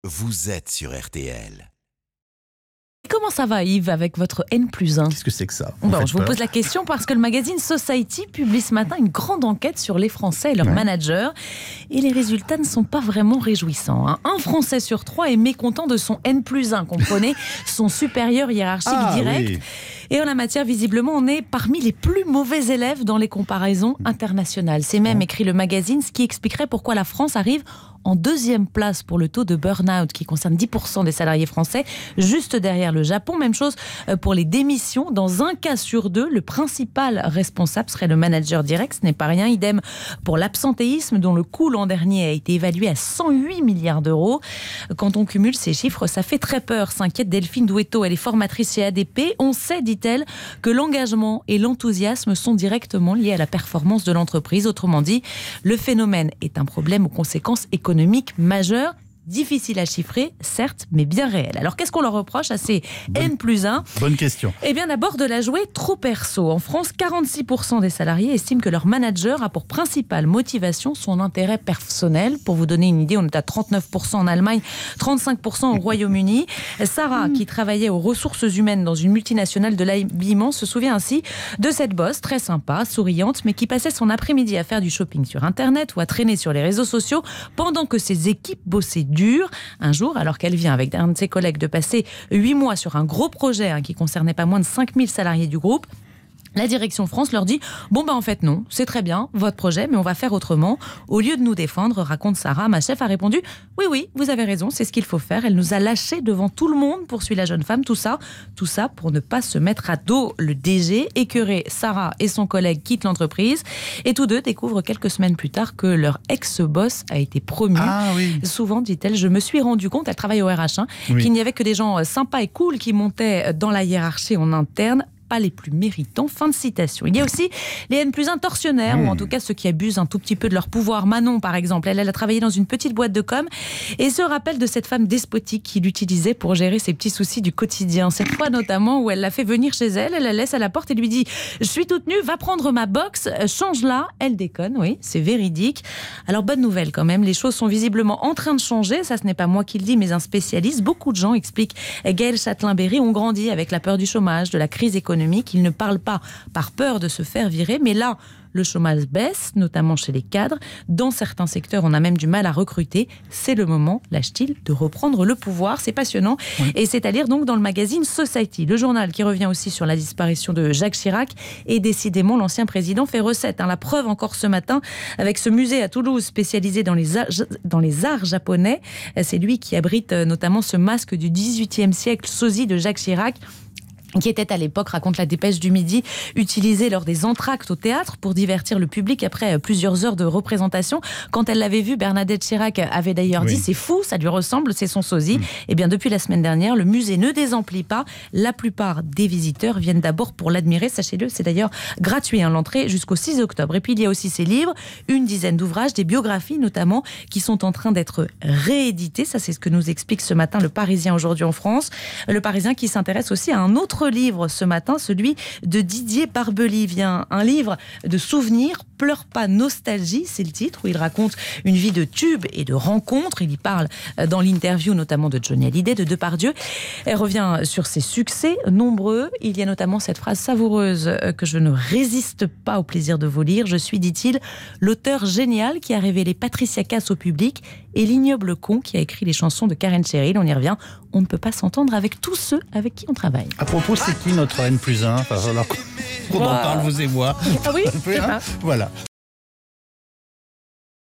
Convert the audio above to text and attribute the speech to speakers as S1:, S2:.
S1: vous êtes sur RTL.
S2: Comment ça va, Yves, avec votre N+1 ?
S3: Qu'est-ce que c'est que ça ?
S2: Je vous pose la question parce que le magazine Society publie ce matin une grande enquête sur les Français et leurs managers. Et les résultats ne sont pas vraiment réjouissants. Un Français sur 3 est mécontent de son N+1, comprenez, son supérieur hiérarchique direct.
S3: Oui.
S2: Et en la matière, visiblement, on est parmi les plus mauvais élèves dans les comparaisons internationales. C'est même, écrit le magazine, ce qui expliquerait pourquoi la France arrive en deuxième place pour le taux de burn-out qui concerne 10% des salariés français, juste derrière le Japon. Même chose pour les démissions. Dans un cas sur deux, le principal responsable serait le manager direct. Ce n'est pas rien. Idem pour l'absentéisme, dont le coût l'an dernier a été évalué à 108 milliards d'euros. Quand on cumule ces chiffres, ça fait très peur, s'inquiète Delphine Douetto. Elle est formatrice chez ADP. On sait, dit-elle, que l'engagement et l'enthousiasme sont directement liés à la performance de l'entreprise. Autrement dit, le phénomène est un problème aux conséquences économiques majeures. Difficile à chiffrer, certes, mais bien réel. Alors, qu'est-ce qu'on leur reproche à ces N+1 ?
S3: Bonne question.
S2: Eh bien, d'abord, de la jouer trop perso. En France, 46% des salariés estiment que leur manager a pour principale motivation son intérêt personnel. Pour vous donner une idée, on est à 39% en Allemagne, 35% au Royaume-Uni. Sarah, qui travaillait aux ressources humaines dans une multinationale de l'habillement, se souvient ainsi de cette bosse très sympa, souriante, mais qui passait son après-midi à faire du shopping sur Internet ou à traîner sur les réseaux sociaux pendant que ses équipes bossaient dur. Un jour, alors qu'elle vient avec un de ses collègues de passer 8 mois sur un gros projet qui concernait pas moins de 5000 salariés du groupe, la direction France leur dit « en fait non, c'est très bien, votre projet, mais on va faire autrement. Au lieu de nous défendre, raconte Sarah, ma chef a répondu « Oui, vous avez raison, c'est ce qu'il faut faire. » Elle nous a lâchés devant tout le monde, poursuit la jeune femme. Tout ça pour ne pas se mettre à dos. Le DG, écœuré, Sarah et son collègue quittent l'entreprise. Et tous deux découvrent quelques semaines plus tard que leur ex-boss a été promu. Souvent, dit-elle, je me suis rendu compte, elle travaille au RH, qu'il n'y avait que des gens sympas et cool qui montaient dans la hiérarchie en interne, pas les plus méritants. Fin de citation. Il y a aussi les N+1 tortionnaires, ou en tout cas ceux qui abusent un tout petit peu de leur pouvoir. Manon, par exemple, elle a travaillé dans une petite boîte de com et se rappelle de cette femme despotique qui l'utilisait pour gérer ses petits soucis du quotidien. Cette fois notamment où elle l'a fait venir chez elle, elle la laisse à la porte et lui dit « Je suis toute nue, va prendre ma box, change-la ». Elle déconne, oui, c'est véridique. Alors bonne nouvelle quand même, les choses sont visiblement en train de changer. Ça, ce n'est pas moi qui le dis, mais un spécialiste. Beaucoup de gens, explique Gaël Châtelain-Berry, ont grandi avec la peur du chômage, de la crise économique. Ils ne parlent pas par peur de se faire virer, mais là, le chômage baisse, notamment chez les cadres. Dans certains secteurs, on a même du mal à recruter. C'est le moment, lâche-t-il, de reprendre le pouvoir. C'est passionnant. Et c'est à lire donc dans le magazine Society, le journal qui revient aussi sur la disparition de Jacques Chirac. Et décidément, l'ancien président fait recette. La preuve encore ce matin avec ce musée à Toulouse spécialisé dans les arts japonais. C'est lui qui abrite notamment ce masque du XVIIIe siècle, sosie de Jacques Chirac, qui était à l'époque, raconte la Dépêche du Midi, utilisé lors des entr'actes au théâtre pour divertir le public après plusieurs heures de représentation. Quand elle l'avait vu, Bernadette Chirac avait d'ailleurs dit « C'est fou, ça lui ressemble, c'est son sosie ». Et bien depuis la semaine dernière, le musée ne désemplit pas. La plupart des visiteurs viennent d'abord pour l'admirer. Sachez-le, c'est d'ailleurs gratuit, l'entrée jusqu'au 6 octobre. Et puis il y a aussi ses livres, une dizaine d'ouvrages, des biographies notamment, qui sont en train d'être réédités. Ça, c'est ce que nous explique ce matin le Parisien aujourd'hui en France. Le Parisien qui s'intéresse aussi à un autre livre ce matin, celui de Didier Barbelivien, un livre de souvenirs. Pleure pas, nostalgie, c'est le titre, où il raconte une vie de tubes et de rencontres. Il y parle dans l'interview notamment de Johnny Hallyday, de Depardieu. Elle revient sur ses succès nombreux. Il y a notamment cette phrase savoureuse que je ne résiste pas au plaisir de vous lire. Je suis, dit-il, l'auteur génial qui a révélé Patricia Cass au public et l'ignoble con qui a écrit les chansons de Karen Cheryl. On y revient. On ne peut pas s'entendre avec tous ceux avec qui on travaille.
S3: À propos, c'est qui notre N+1 ? Alors qu'on en parle, vous et moi.
S2: Ah oui,
S3: Voilà.